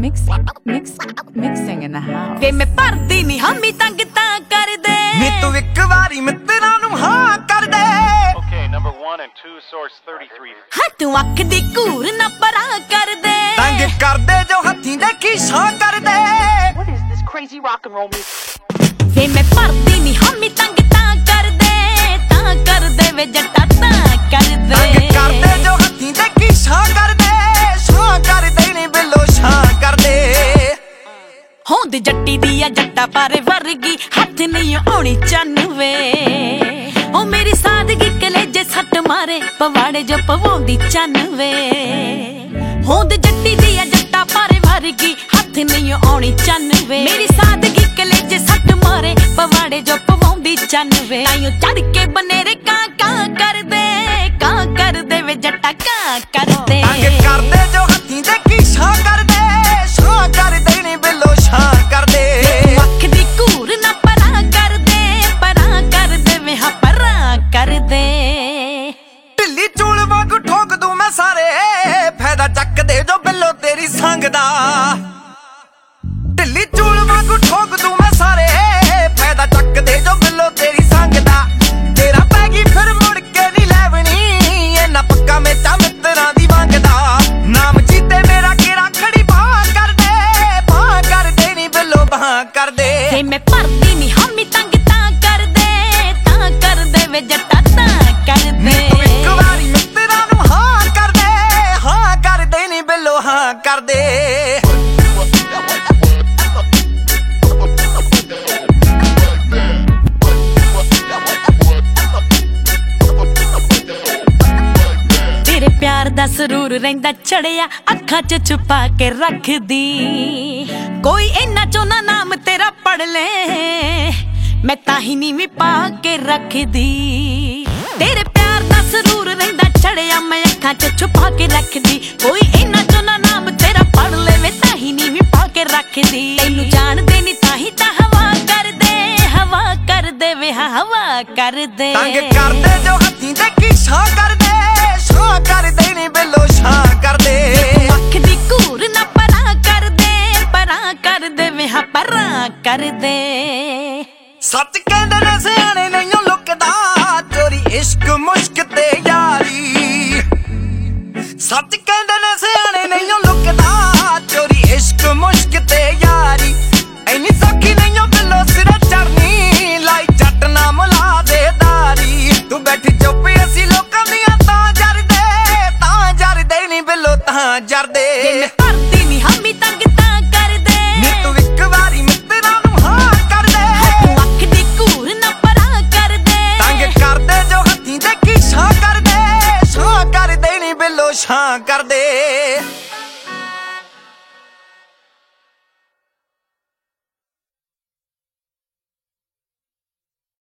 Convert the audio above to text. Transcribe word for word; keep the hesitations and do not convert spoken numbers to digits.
Mix, mix, mixing in the house. ਵੇ ਮੈਂ ਭਰਦੀ ਨੀ ਹਾਮੀ ਤੰਗ ਤਾਂ ਕਰਦੇ ਨੀ ਤੂੰ ਇੱਕ ਵਾਰੀ ਮਿੱਤਰਾਂ ਨੂੰ ਹਾਂ ਕਰ ਦੇ Okay, number one and two, source thirty-three. ਹਾਂ ਤੂੰ ਅੱਖ ਦੀ ਘੂਰ ਨਾ ਪਰਾਂ ਕਰਦੇ ਤੰਗ ਕਰਦੇ ਜੋ ਹੱਥੀਂ ਦੇ ਖੀਸ਼ਾਂ ਕਰ ਦੇ What is this crazy rock and roll music? ਵੇ ਮੈਂ ਭਰਦੀ ਨੀ ਹਾਮੀ ਤੰਗ ਤਾਂ ਕਰਦੇ ਤਾਂ ਕਰਦੇ ਵੇ ਜੱਟਾ ਤਾਂ ਕਰਦੇ ਤੰਗ ਕਰਦੇ ਜੋ ਹੱਥੀਂ ਦੇ ਖੀਸ਼ਾਂ ਕਰ ਦੇ ਛਾਂ ਕਰਦੇ ਨੀ ਬਿੱਲੋ ਛਾਂ ਕਰਦੇ ਹੋਂਦ ਜੱਟੀ ਦੀ ਆ ਜੱਟਾ ਪਾਰੇ ਵਰਗੀ ਹੱਥ ਨਹੀਂ ਆਉਣੀ ਚੰਨ ਵੇ ਓ ਮੇਰੀ ਸਾਦਗੀ ਕਲੇਜੇ ਸੱਟ ਮਾਰੇ ਪਵਾੜੇ ਜੋ ਪਵਾਉਂਦੀ ਚੰਨ ਵੇ ਹੋਂਦ ਜੱਟੀ ਦੀ ਆ ਜੱਟਾ ਪਾਰੇ ਵਰਗੀ ਹੱਥ ਨਹੀਂ ਆਉਣੀ ਚੰਨ ਵੇ ਮੇਰੀ ਸਾਦਗੀ ਕਲੇਜੇ ਸੱਟ ਮਾਰੇ ਪਵਾੜੇ ਜੋ ਪਵਾਉਂਦੀ ਚੰਨ ਵੇ ਆਇਓ ਚੜ ਕੇ ਬਨੇਰੇ ਕਾਂ ਕਾਂ ਕਰਦੇ ਕਾਂ ਕਰਦੇ ਵੇ ਜੱਟਾ ਕਾਂ ਕਰਦੇ ਤੰਗ ਕਰਦੇ ਜੋ ਹੱਥੀਂ ਦੇ ਖੀਸ਼ਾਂ ਕਰਦੇ ਛਾਂ ਕਰਦੇ ਨੀ ਬਿੱਲੋ ਛਾਂ ਕਰਦੇ ਅੱਖ ਦੀ ਘੂਰ ਨਾ ਪਰਾਂ ਕਰਦੇ ਪਰਾਂ ਕਰਦੇ ਵੇ ਹਾਂ ਪਰਾਂ ਕਰਦੇ ਢਿੱਲੀ ਚੂਲ ਵਾਂਗੂ ਠੋਕ ਦੂੰ ਮੈਂ ਸਾਰੇ ਫਾਇਦਾ ਚੱਕਦੇ ਜੋ ਬਿੱਲੋ ਤੇਰੀ ਸੰਗ ਦਾ ਢਿੱਲੀ ਚੂਲ ਵਾਂਗੂ ਠੋਕ ਦੂੰ ਮੈਂ ਸਾਰੇ ਫਾਇਦਾ ਚੱਕਦੇ ਜੋ ਬਿੱਲੋ ਤੇਰੀ ਸੰਗ ਦਾ ਤੇਰਾ ਪੈ ਗਈ ਫਿਰ ਮੁੜ ਕੇ ਨਹੀਂ ਲੈਵਣੀ ਇਹਨਾਂ ਪੱਕਾ ਮੇਚਾ ਮਿੱਤਰਾਂ ਦੀ ਵੰਗਦਾ ਨਾਮ ਜੀਤੇ ਮੇਰਾ ਕਿਹੜਾ ਖੜੀ ਬਾਹ ਕਰਦੇ ਬਾਹ ਕਰਦੇ ਨਹੀਂ ਬਿੱਲੋ ਬਾਹ ਕਰਦੇ ਵੇ ਮੈਂ ਭਰਦੀ ਨੀ ਹਾਮੀ ਤੰਗ ਤਾਂ ਕਰਦੇ ਤਾਂ ਕਰਦੇ ਵੇ ਜੱਟਾ ਤਾਂ ਕਰਦੇ ਤੂੰ ਇੱਕ ਵਾਰੀ ਮਿੱਤਰਾਂ ਨੂੰ ਹਾਂ ਕਰਦੇ ਹਾਂ ਕਰਦੇ ਨਹੀਂ ਬਿੱਲੋ ਹਾਂ ਕਰਦੇ ਤੇਰੇ ਪਿਆਰ ਦਾ ਸਰੂਰ ਰਹਿੰਦਾ ਚੜਿਆ ਅੱਖਾਂ 'ਚ ਛੁਪਾ ਕੇ ਰੱਖਦੀ ਕੋਈ ਇੰਨਾ ਚੋਂ ਨਾ ਨਾਮ ਤੇਰਾ ਪੜ ਲੈ ਮੈਂ ਤਾਂ ਹੀ ਨੀਵੀਂ ਪਾ ਕੇ ਰੱਖਦੀ ਤੇਰੇ ਪਿਆਰ ਦਾ ਸਰੂਰ ਰਹਿੰਦਾ ਚੜਿਆ ਮੈਂ ਅੱਖਾਂ 'ਚ ਛੁਪਾ ਕੇ ਰੱਖਦੀ ਕੋਈ ਇੰਨਾ ਚੋਂ ਨਾ ਨਾਮ ਤੇਰਾ ਪੜ ਲੈ ਮੈਂ ਤਾਂ ਹੀ ਨੀਵੀਂ ਪਾ ਕੇ ਰੱਖਦੀ ਤੈਨੂੰ ਜਾਣਦੇ ਨਹੀਂ ਤਾਂ ਹੀ ਤਾਂ ਹਵਾ ਕਰਦੇ ਹਵਾ ਕਰਦੇ ਵੇ ਹਾਂ ਹਵਾ ਕਰਦੇ ਤੰਗ ਕਰਦੇ ਜੋ ਹੱਥੀਂ ਦੇ ਖੀਸ਼ਾਂ ਕਰਦੇ ਛਾਂ ਕਰਦੇ ਨੀ ਬਿੱਲੋ ਛਾਂ ਕਰਦੇ ਅੱਖ ਦੀ ਘੂਰ ਨਾ ਪਰਾਂ ਕਰਦੇ ਪਰਾਂ ਕਰਦੇ ਵੇ ਹਾਂ ਪਰਾਂ ਕਰਦੇ ਸੱਚ ਕਹਿੰਦੇ ਨੇ ਸਿਆਣੇ ਨਹੀਂਓ ਲੁਕਦਾ ਚੋਰੀ ਇਸ਼ਕ ਮੁਸ਼ਕ ਤੇ ਯਾਰੀ ਸੱਚ ਕਹਿੰਦੇ ਨੇ ਸਿਆਣੇ ਨਹੀਂਓ ਲੁਕਦਾ ਚੋਰੀ ਇਸ਼ਕ ਮੁਸ਼ਕ ਤੇ ਯਾਰੀ ਐਨੀ ਸੌਖੀ ਨਹੀਂਓ ਬਿੱਲੋ ਸਿਰੇ ਚੜਨੀ ਲਾਈ ਜੱਟ ਨਾ ਮੁਲਾ ਦੇ ਦਾਰੀ ਤੂੰ ਬੈਠੀ ਚੁੱਪ ਅਸੀਂ ਲੋਕਾਂ ਦੀਆਂ ਤਾਂ ਜਰਦੇ ਤਾਂ ਜਰਦੇ ਨੀ ਬਿੱਲੋ ਤਾਂ ਜਰਦੇ